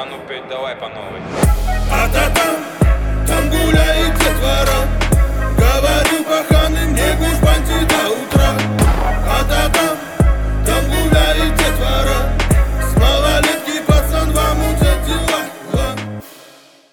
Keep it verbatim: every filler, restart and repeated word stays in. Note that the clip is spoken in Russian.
ну петь давай по новой. А-та-там, там гуляет детвора.